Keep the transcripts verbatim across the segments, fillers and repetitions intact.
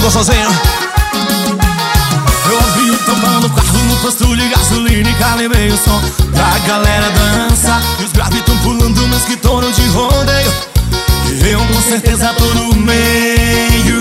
gostosinho. Eu ouvi o tampão do carro no posto de gasolina e calibrei o som pra galera dança. E os graves tão pulando, mas que touro de rodeio. E eu com certeza tô no meio.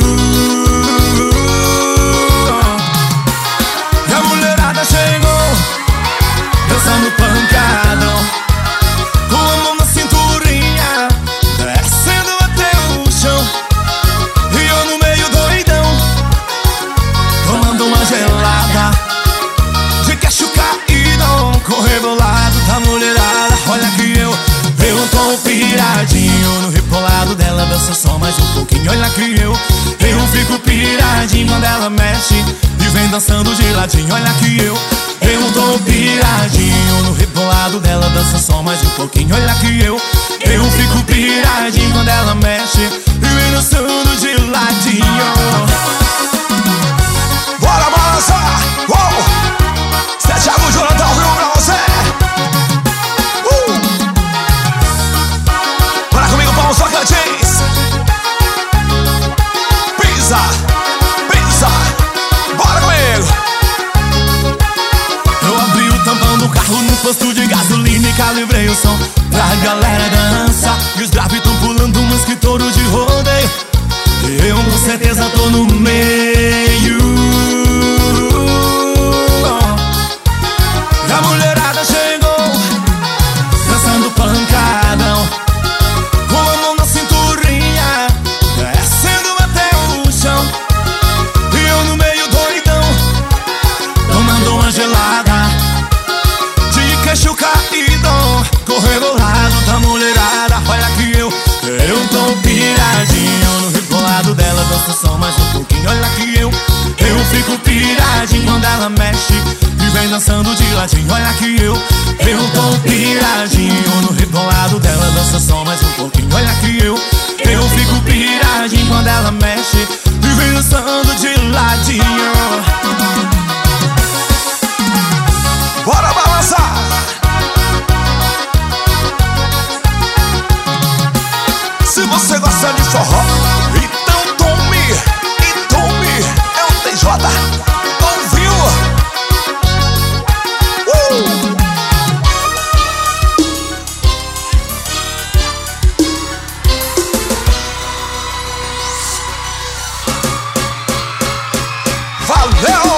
E a mulherada chegou dançando pancadão, com a mão na cinturinha, descendo até o chão. E eu no meio doidão, tomando uma gelada de queixo caído, com rebolado da mulherada. Olha que eu, eu tô piradinho no rebolado dela, dança só mais um pouquinho. Olha que eu, eu fico piradinho quando ela mexe e vem dançando de ladinho. Olha que eu, eu tô piradinho no rebolado dela, dança só mais um pouquinho. Olha que eu, eu fico piradinho quando ela mexe e vem dançando de ladinho. Bora balançar! Uou! Zé Thiago Jonathan, viu pra você? Uh! Bora comigo, Paulo Socrates! Pisa! Pisa! Bora comigo! Eu abri o tampão do carro no posto de gasolina e calibrei o som pra galera dança. E os graves tão pulando, mas que touro de rodeio. E eu com certeza tô no meio. E a mulherada chegou dançando pancadão, com a mão na cinturinha, descendo até o chão. E eu no meio doidão, tomando uma gelada de queixo caído, com rebolado da mulherada. Olha que eu, eu tô piradinho no rebolado dela, dança só mais um pouquinho. Olha que eu, eu fico piradinho quando ela mexe e vem dançando de ladinho. Olha que eu, eu tô piradinho no rebolado dela, dança só mais um pouquinho. Olha que eu, eu fico piradinho quando ela mexe e vem dançando de ladinho. Bora balançar! Se você gosta de forró, então tome, e tome, é o T J, ouviu? Uh! Valeu!